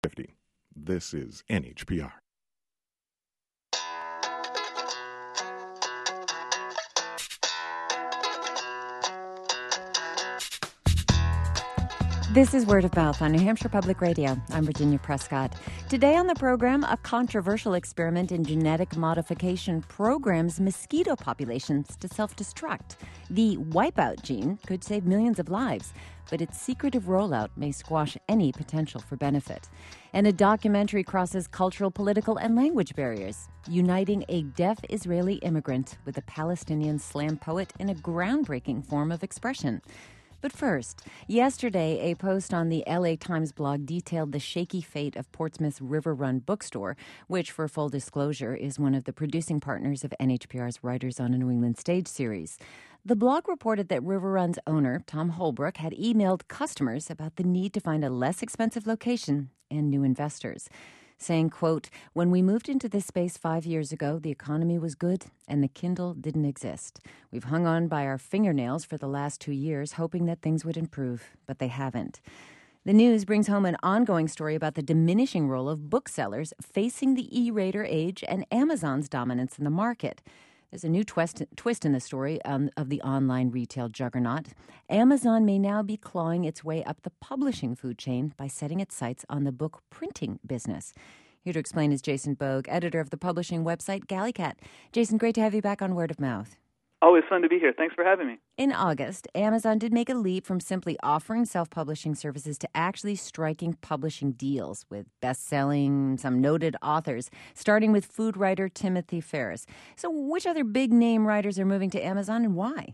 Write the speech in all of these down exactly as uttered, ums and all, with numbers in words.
fifty. This is N H P R. This is Word of Mouth on New Hampshire Public Radio. I'm Virginia Prescott. Today on the program, a controversial experiment in genetic modification programs mosquito populations to self-destruct. The wipeout gene could save millions of lives, but its secretive rollout may squash any potential for benefit. And a documentary crosses cultural, political, and language barriers, uniting a deaf Israeli immigrant with a Palestinian slam poet in a groundbreaking form of expression. But first, yesterday, a post on the L A Times blog detailed the shaky fate of Portsmouth's River Run bookstore, which, for full disclosure, is one of the producing partners of N H P R's Writers on a New England Stage series. The blog reported that River Run's owner, Tom Holbrook, had emailed customers about the need to find a less expensive location and new investors, saying, quote, "When we moved into this space five years ago, the economy was good and the Kindle didn't exist. We've hung on by our fingernails for the last two years, hoping that things would improve, but they haven't." The news brings home an ongoing story about the diminishing role of booksellers facing the e-reader age and Amazon's dominance in the market. There's a new twist, twist in the story um, of the online retail juggernaut. Amazon may now be clawing its way up the publishing food chain by setting its sights on the book printing business. Here to explain is Jason Bogue, editor of the publishing website Gallicat. Jason, great to have you back on Word of Mouth. Always fun to be here. Thanks for having me. In August, Amazon did make a leap from simply offering self-publishing services to actually striking publishing deals with best-selling, some noted authors, starting with food writer Timothy Ferriss. So which other big-name writers are moving to Amazon and why?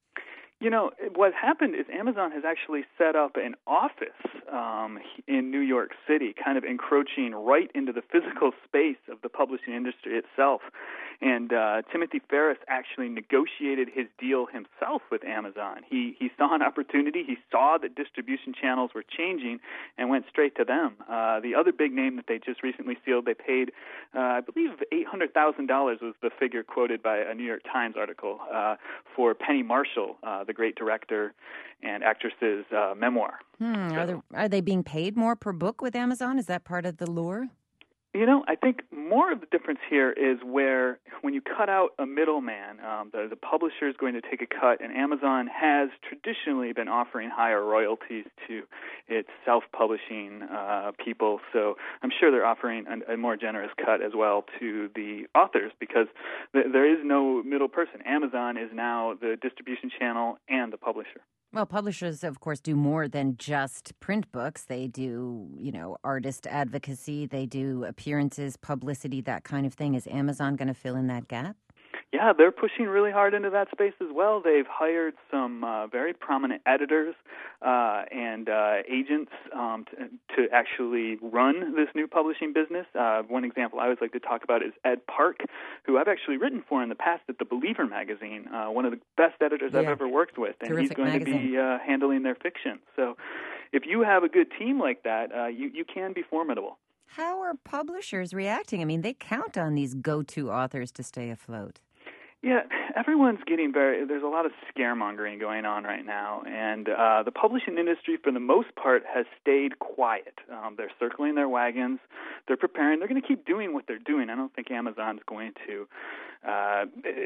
You know, what happened is Amazon has actually set up an office um, in New York City, kind of encroaching right into the physical space of the publishing industry itself. And uh, Timothy Ferriss actually negotiated his deal himself with Amazon. He he saw an opportunity. He saw that distribution channels were changing and went straight to them. Uh, the other big name that they just recently sealed, they paid, uh, I believe, eight hundred thousand dollars was the figure quoted by a New York Times article uh, for Penny Marshall, uh, the great director and actress's uh, memoir. Hmm. So, are, there, are they being paid more per book with Amazon? Is that part of the lure? You know, I think more of the difference here is where when you cut out a middleman, um, the, the publisher is going to take a cut, and Amazon has traditionally been offering higher royalties to its self-publishing uh, people. So I'm sure they're offering a, a more generous cut as well to the authors because th- there is no middle person. Amazon is now the distribution channel and the publisher. Well, publishers, of course, do more than just print books. They do, you know, artist advocacy. They do appearances, publicity, that kind of thing. Is Amazon going to fill in that gap? Yeah, they're pushing really hard into that space as well. They've hired some uh, very prominent editors uh, and uh, agents um, to, to actually run this new publishing business. Uh, one example I always like to talk about is Ed Park, who I've actually written for in the past at The Believer magazine, uh, one of the best editors yeah. I've ever worked with, and Terrific he's going magazine. to be uh, handling their fiction. So if you have a good team like that, uh, you, you can be formidable. How are publishers reacting? I mean, they count on these go-to authors to stay afloat. Yeah, everyone's getting very, there's a lot of scaremongering going on right now, and uh, the publishing industry, for the most part, has stayed quiet. Um, they're circling their wagons. They're preparing. They're going to keep doing what they're doing. I don't think Amazon's going to, uh,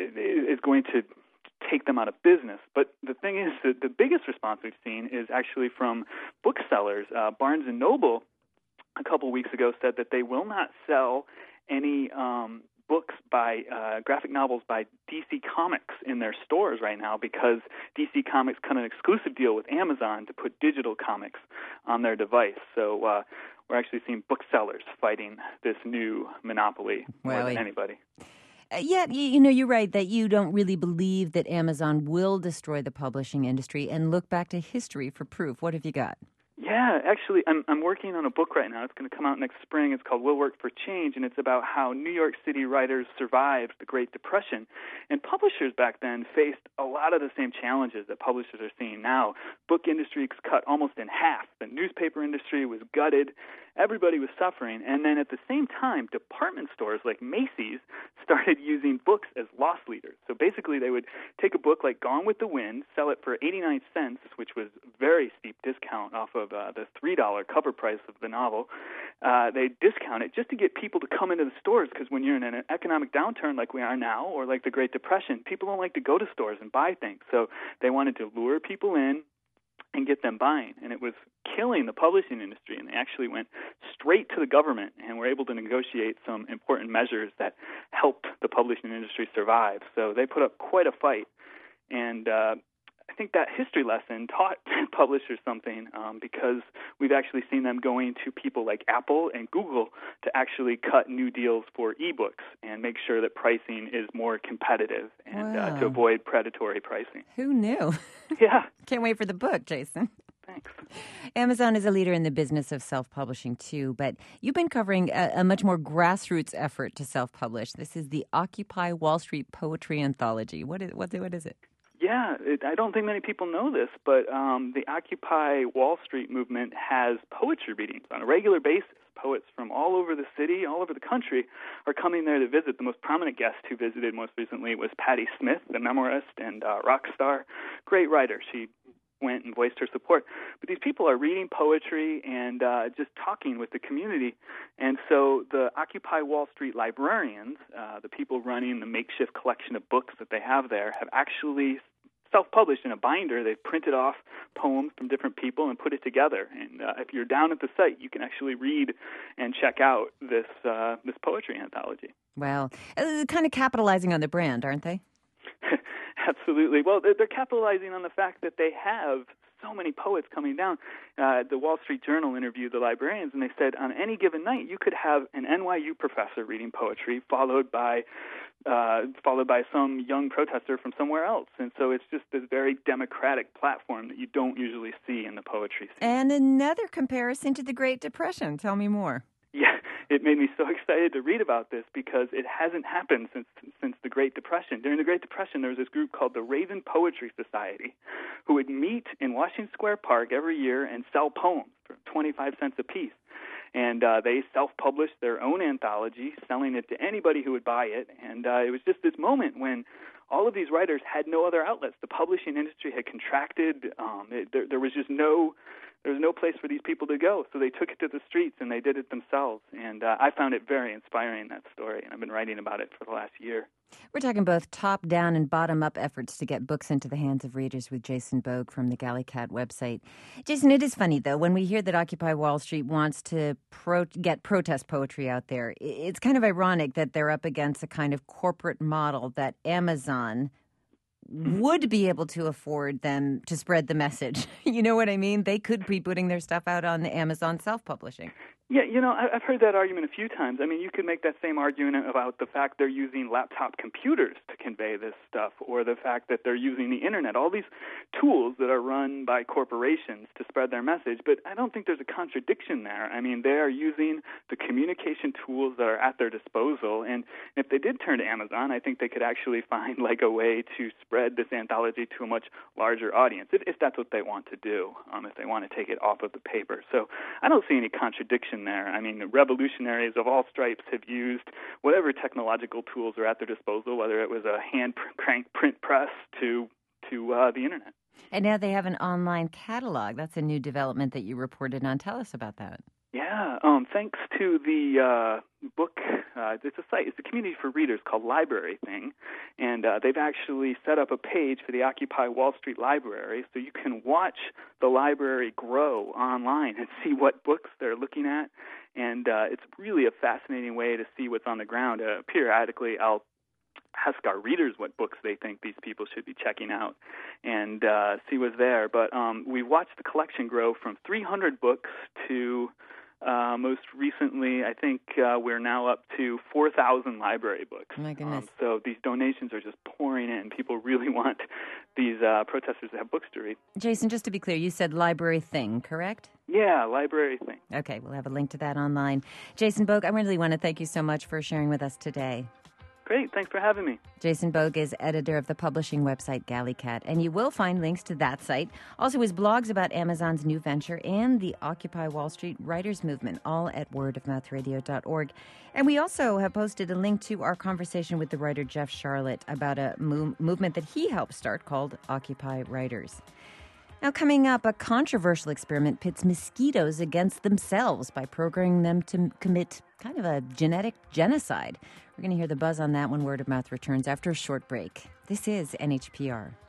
is going to take them out of business. But the thing is that the biggest response we've seen is actually from booksellers. Uh, Barnes and Noble, a couple weeks ago, said that they will not sell any um books by uh, graphic novels by D C Comics in their stores right now because D C Comics cut an exclusive deal with Amazon to put digital comics on their device. So uh, we're actually seeing booksellers fighting this new monopoly more well, than anybody. Uh, yeah, you, you know, you're right that you don't really believe that Amazon will destroy the publishing industry and look back to history for proof. What have you got? Yeah, actually, I'm I'm working on a book right now. It's going to come out next spring. It's called Will Work for Change, and it's about how New York City writers survived the Great Depression. And publishers back then faced a lot of the same challenges that publishers are seeing now. Book industry cut almost in half. The newspaper industry was gutted, everybody was suffering. And then at the same time, department stores like Macy's started using books as loss leaders. So basically they would take a book like Gone with the Wind, sell it for eighty-nine cents, which was a very steep discount off of uh, the three dollars cover price of the novel. Uh, they discount it just to get people to come into the stores, because when you're in an economic downturn like we are now, or like the Great Depression, people don't like to go to stores and buy things. So they wanted to lure people in and get them buying, and it was killing the publishing industry, and they actually went straight to the government and were able to negotiate some important measures that helped the publishing industry survive. So they put up quite a fight, and uh, I think that history lesson taught publishers something, um, because we've actually seen them going to people like Apple and Google to actually cut new deals for ebooks and make sure that pricing is more competitive and wow. uh, to avoid predatory pricing. Who knew? Yeah. Can't wait for the book, Jason. Thanks. Amazon is a leader in the business of self-publishing, too, but you've been covering a, a much more grassroots effort to self-publish. This is the Occupy Wall Street Poetry Anthology. What is, what, what is it? Yeah, it, I don't think many people know this, but um, the Occupy Wall Street movement has poetry readings on a regular basis. Poets from all over the city, all over the country, are coming there to visit. The most prominent guest who visited most recently was Patti Smith, the memoirist and uh, rock star. Great writer. She went and voiced her support. But these people are reading poetry and uh, just talking with the community. And so the Occupy Wall Street librarians, uh, the people running the makeshift collection of books that they have there, have actually self-published in a binder. They've printed off poems from different people and put it together. And uh, if you're down at the site, you can actually read and check out this uh, this poetry anthology. Wow. Uh, kind of capitalizing on the brand, aren't they? Absolutely. Well, they're, they're capitalizing on the fact that they have so many poets coming down. Uh, the Wall Street Journal interviewed the librarians, and they said on any given night you could have an N Y U professor reading poetry, followed by uh, followed by some young protester from somewhere else. And so it's just this very democratic platform that you don't usually see in the poetry scene. And another comparison to the Great Depression. Tell me more. Yeah, it made me so excited to read about this because it hasn't happened since since the Great Depression. During the Great Depression, there was this group called the Raven Poetry Society who would meet in Washington Square Park every year and sell poems for twenty-five cents apiece. And uh, they self-published their own anthology, selling it to anybody who would buy it. And uh, it was just this moment when all of these writers had no other outlets. The publishing industry had contracted. Um, it, there, there was just no... There was no place for these people to go, so they took it to the streets and they did it themselves. And uh, I found it very inspiring, that story, and I've been writing about it for the last year. We're talking both top-down and bottom-up efforts to get books into the hands of readers with Jason Boag from the Gallicat website. Jason, it is funny, though, when we hear that Occupy Wall Street wants to pro- get protest poetry out there, it's kind of ironic that they're up against a kind of corporate model that Amazon would be able to afford them to spread the message. You know what I mean? They could be putting their stuff out on the Amazon self-publishing. Yeah, you know, I've heard that argument a few times. I mean, you could make that same argument about the fact they're using laptop computers to convey this stuff, or the fact that they're using the internet, all these tools that are run by corporations to spread their message. But I don't think there's a contradiction there. I mean, they are using the communication tools that are at their disposal. And if they did turn to Amazon, I think they could actually find like a way to spread this anthology to a much larger audience, if, if that's what they want to do, um, if they want to take it off of the paper. So I don't see any contradiction there. I mean, the revolutionaries of all stripes have used whatever technological tools are at their disposal, whether it was a hand crank print press to to uh, the internet. And now they have an online catalog. That's a new development that you reported on. Tell us about that. Yeah, um, thanks to the uh, book, uh, it's a site, it's a community for readers called Library Thing, and uh, they've actually set up a page for the Occupy Wall Street Library, so you can watch the library grow online and see what books they're looking at, and uh, it's really a fascinating way to see what's on the ground. Uh, periodically, I'll ask our readers what books they think these people should be checking out and uh, see what's there. But um, we watched the collection grow from three hundred books to uh, most recently, I think uh, we're now up to four thousand library books. Oh my goodness. Um, so these donations are just pouring in. People really want these uh, protesters to have books to read. Jason, just to be clear, you said Library Thing, correct? Yeah, Library Thing. Okay, we'll have a link to that online. Jason Boag, I really want to thank you so much for sharing with us today. Great. Thanks for having me. Jason Bogue is editor of the publishing website Gallicat, and you will find links to that site. Also, his blogs about Amazon's new venture and the Occupy Wall Street writers movement, all at word of mouth radio dot org. And we also have posted a link to our conversation with the writer Jeff Sharlet about a mo- movement that he helped start called Occupy Writers. Now, coming up, a controversial experiment pits mosquitoes against themselves by programming them to commit kind of a genetic genocide. We're going to hear the buzz on that when Word of Mouth returns after a short break. This is N H P R.